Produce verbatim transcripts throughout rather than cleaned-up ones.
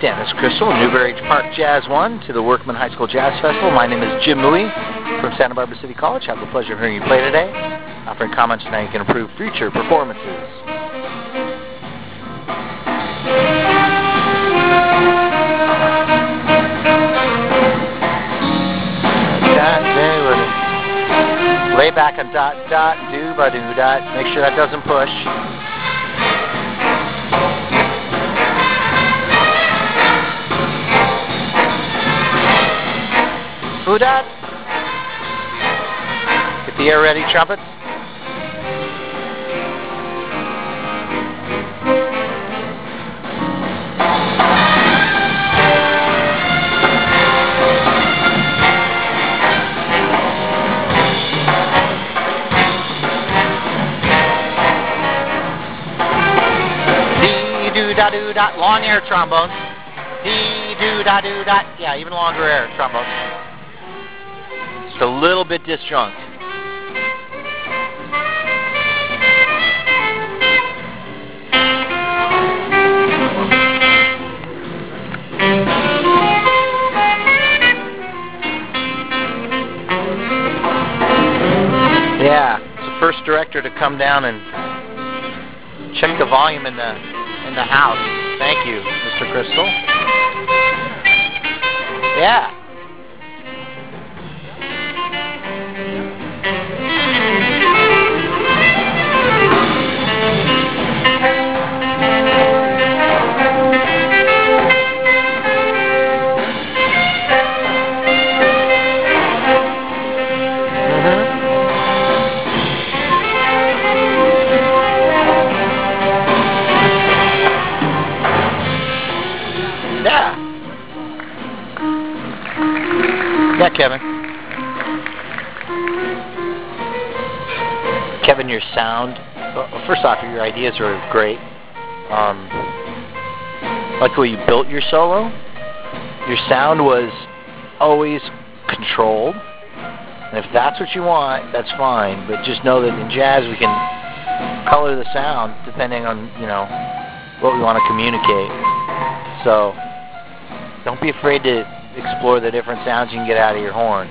Dennis Crystal, Newberry Park Jazz one to the Workman High School Jazz Festival. My name is Jim Mui from Santa Barbara City College. I have the pleasure of hearing you play today, offering comments on how you can improve future performances. Lay back on dot, dot, do, ba, do, dot. Make sure that doesn't push. Boo, dot. Get the air ready, trumpets. Do dot, long air trombones. Dee do da do dot. Yeah, even longer air trombones. Just a little bit disjunct. Yeah, it's the first director to come down and check the volume in the in the house. Thank you, Mister Crystal. Yeah. Yeah, Kevin. Kevin, your sound, well, first off, your ideas are great. Um, like the way you built your solo. Your sound was always controlled. And if that's what you want, that's fine. But just know that in jazz, we can color the sound depending on, you know, what we want to communicate. So don't be afraid to explore the different sounds you can get out of your horn.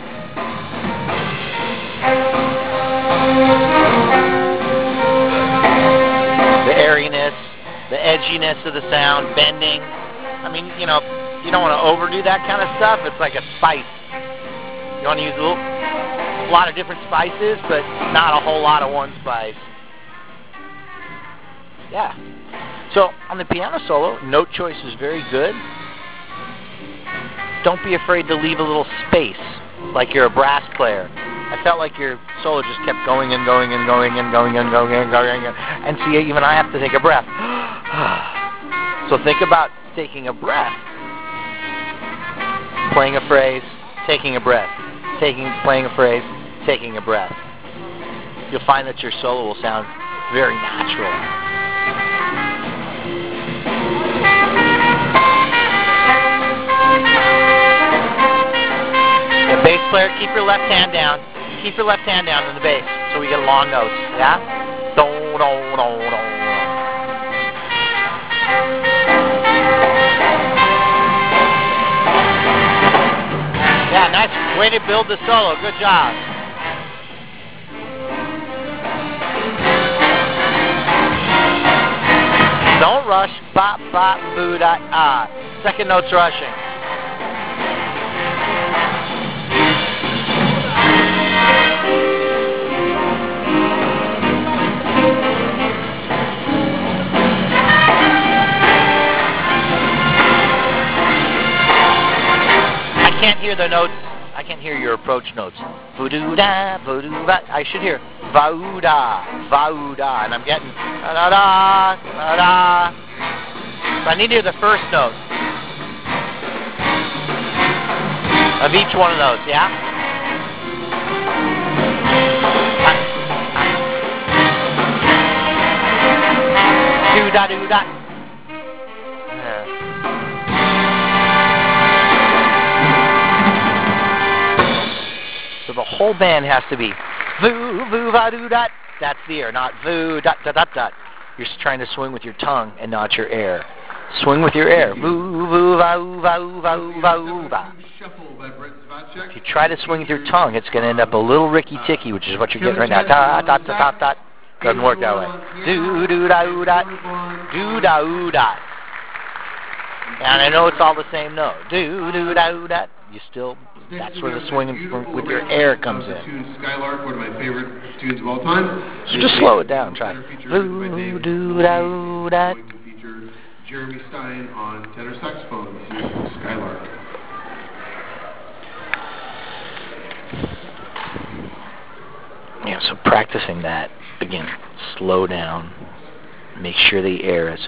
The airiness, the edginess of the sound, bending. I mean, you know, you don't want to overdo that kind of stuff. It's like a spice. You want to use a, little, a lot of different spices, but not a whole lot of one spice. Yeah. So on the piano solo, note choice is very good. Don't be afraid to leave a little space, like you're a brass player. I felt like your solo just kept going and going and going and going and going and going. And see, even I have to take a breath. So think about taking a breath. Playing a phrase, taking a breath. Taking, playing a phrase, taking a breath. You'll find that your solo will sound very natural. Bass player, keep your left hand down. Keep your left hand down in the bass so we get long notes. Yeah? Do, do, do, do. Yeah, nice way to build the solo. Good job. Don't rush. Bop, bop, boo, dot, ah. Second note's rushing. I can't hear the notes. I can't hear your approach notes. Voodoo-da, voodoo-da. I should hear va-oo-da, va-oo-da. And I'm getting da-da-da, da-da. But I need to hear the first note of each one of those, yeah? Do-da-do-da. So the whole band has to be voo, voo, va, doo, dot. That's the air, not voo, dot, dot, dot, dot. You're trying to swing with your tongue and not your air. Swing with your air. Move, uva, uva, uva, uva, uva. If you try to swing with your tongue, it's going to end up a little ricky-ticky, which is what you're getting right now. Da, da, da, da, da. Doesn't work that way. Do, do, da, oo, da. Do, da, oo, da. And I know it's all the same note. Do, do, da, oo, da. You still, that's where the swinging with your air comes in. Skylark, one of my favorite tunes of all time. So just slow it down. Try. Do, do, da, oo, da. Jeremy Stein on tenor saxophone. This is Skylark. Yeah, so practicing that, again, slow down, make sure the air is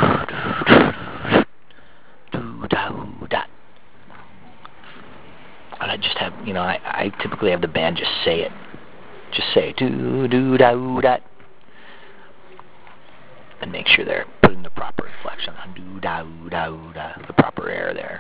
and I just have, you know, I, I typically have the band just say it. Just say do do da da, and make sure they're putting the proper inflection on do da da da, the proper air there.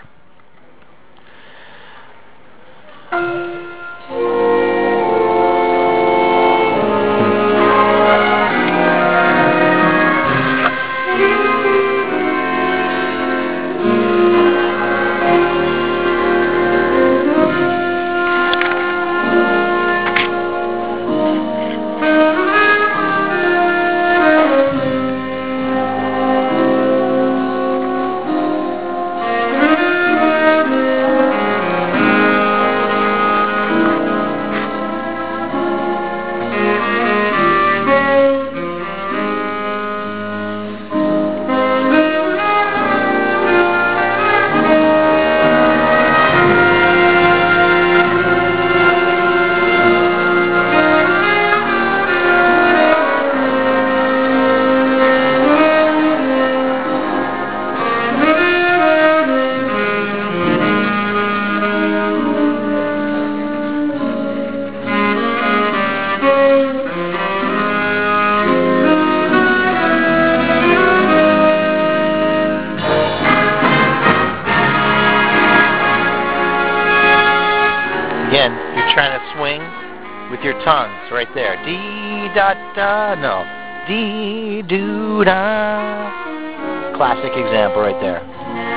Again, you're trying to swing with your tongues right there. Dee da da, no. Dee do da. Classic example right there.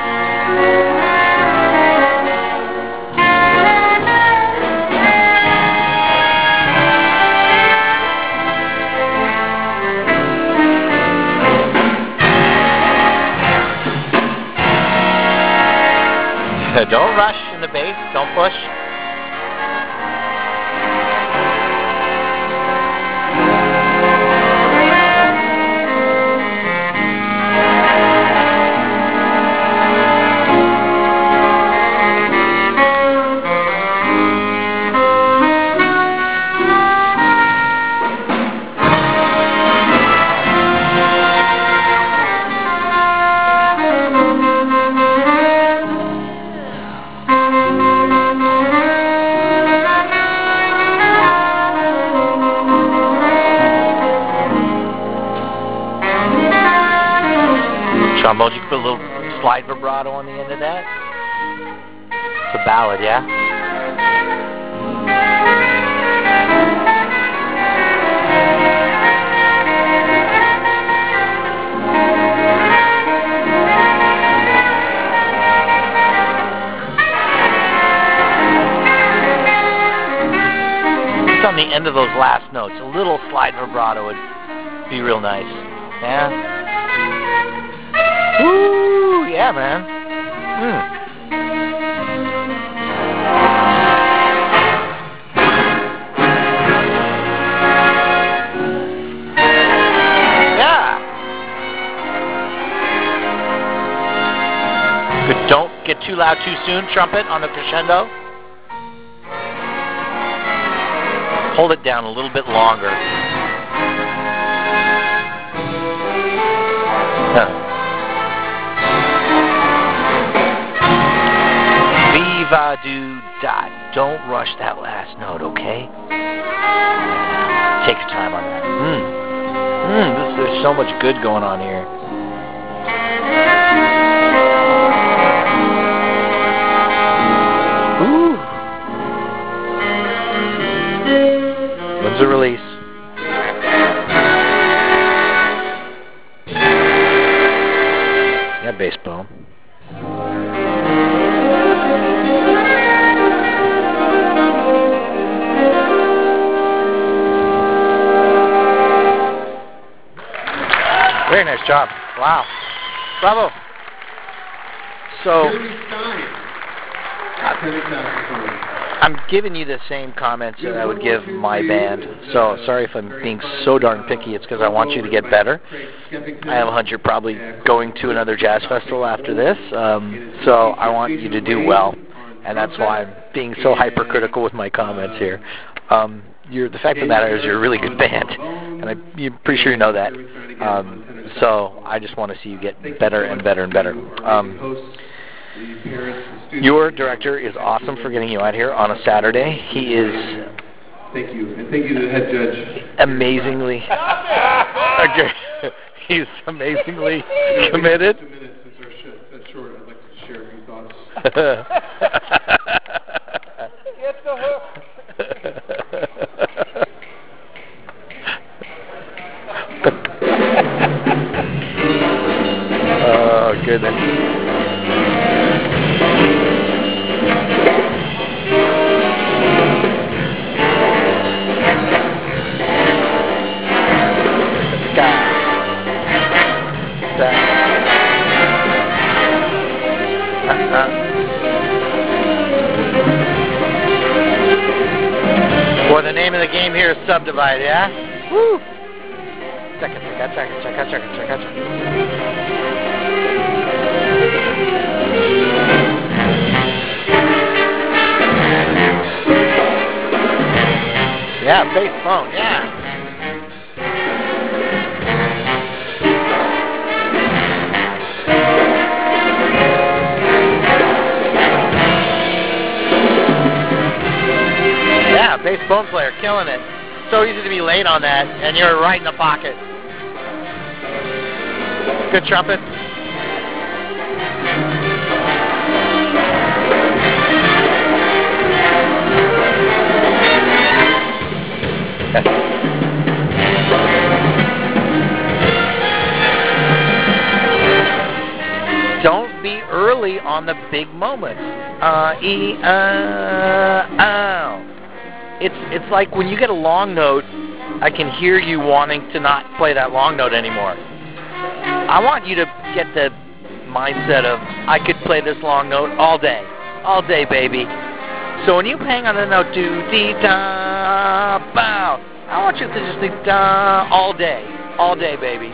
Don't rush in the bass, don't push. Trombones, you can put a little slide vibrato on the end of that. It's a ballad, yeah? Just on the end of those last notes, a little slide vibrato would be real nice. Yeah? Woo! Yeah, man. Mm. Yeah. Good. Don't get too loud too soon. Trumpet on the crescendo. Hold it down a little bit longer. Huh. Viva do da. Don't rush that last note, okay? Take your time on that. Mm. Mm, this, there's so much good going on here. Ooh. When's the release? Yeah, that bass bone. Very nice job. Wow. Bravo. So, Jeremy Stein, tenor saxophone. I'm giving you the same comments that I would give my band. So, sorry if I'm being so darn picky. It's because I want you to get better. I have a hunch you're probably going to another jazz festival after this. Um, so, I want you to do well. And that's why I'm being so hypercritical with my comments here. Um, you're, the fact of the matter is you're a really good band. And I'm pretty sure you know that. Um, so, I just want to see you get better and better and better. Um, Your director is awesome for getting you out here on a Saturday. He is... Thank you. And thank you to the head judge. Amazingly... okay. He's amazingly committed. Just a minute since our shift that's short, I'd like to share a few thoughts. Get the hook. Oh, goodness. Well, the name of the game here is Subdivide, yeah? Woo! Chaka, chaka, chaka, chaka, chaka, chaka, chaka. Yeah, bass phone, yeah. Yeah, bass phone player, killing it. So easy to be late on that, and you're right in the pocket. Good trumpet. Don't be early on the big moments. Uh, e, uh, ow. It's it's like when you get a long note, I can hear you wanting to not play that long note anymore. I want you to get the mindset of, I could play this long note all day. All day, baby. So when you hang on the note, do, dee, da, bow, I want you to just do, da, all day. All day, baby.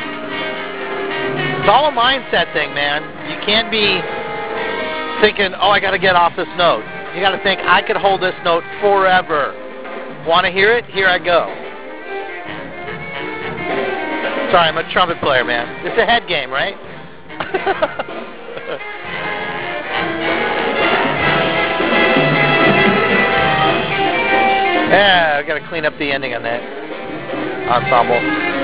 It's all a mindset thing, man. You can't be thinking, oh, I got to get off this note. You got to think, I could hold this note forever. Want to hear it? Here I go. Sorry, I'm a trumpet player, man. It's a head game, right? Yeah, I got to clean up the ending on that ensemble.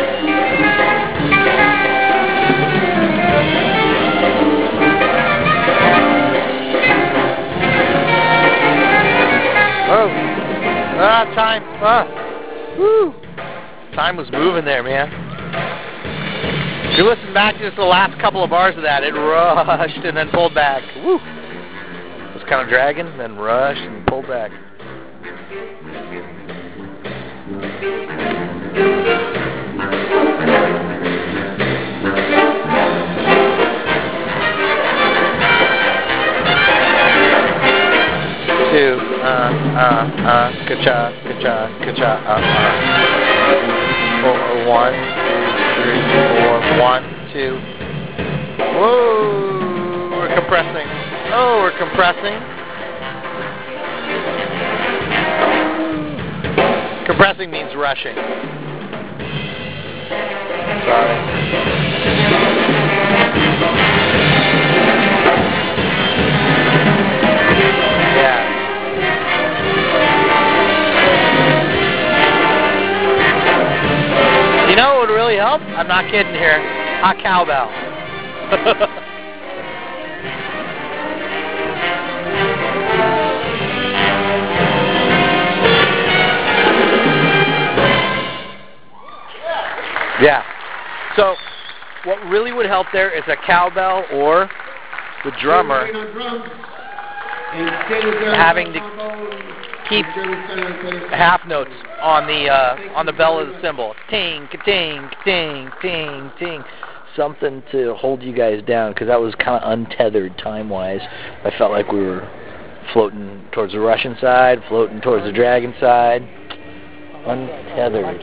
Oh, ah, time. Ah, woo. Time was moving there, man. If you listen back to just the last couple of bars of that, it rushed and then pulled back. Woo. It was kind of dragging, then rushed and pulled back. Two, uh, uh, uh, ka-cha, ka-cha, ka-cha, uh, uh. Four, one, two, three, four, one, two. Whoa, we're compressing. Oh, we're compressing. Compressing means rushing. Sorry. Yeah. You know what would really help? I'm not kidding here. A cowbell. Yeah. So, what really would help there is a cowbell or the drummer having to keep half notes on the uh, on the bell of the cymbal. Ting, ka-ting, ka-ting, ting, ting. Something to hold you guys down, because that was kind of untethered time-wise. I felt like we were floating towards the Russian side, floating towards the Dragon side. Untethered.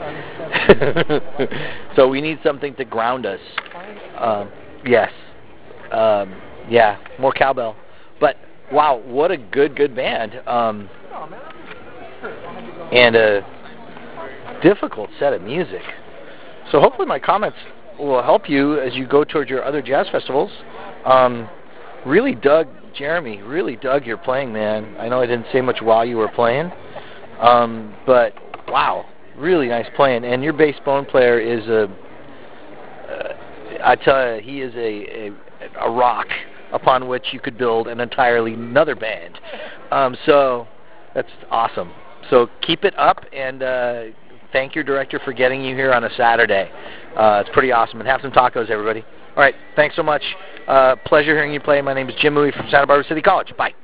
So we need something to ground us. Um, yes. Um, yeah, more cowbell. But, wow, what a good, good band. Um, and a difficult set of music. So hopefully my comments will help you as you go towards your other jazz festivals. Um, really dug, Jeremy, really dug your playing, man. I know I didn't say much while you were playing, um, but wow, really nice playing. And your bass bone player is a, uh, I tell you, he is a, a, a rock upon which you could build an entirely another band. Um, so that's awesome. So keep it up, and uh, thank your director for getting you here on a Saturday. Uh, it's pretty awesome. And have some tacos, everybody. All right, thanks so much. Uh, pleasure hearing you play. My name is Jim Mui from Santa Barbara City College. Bye.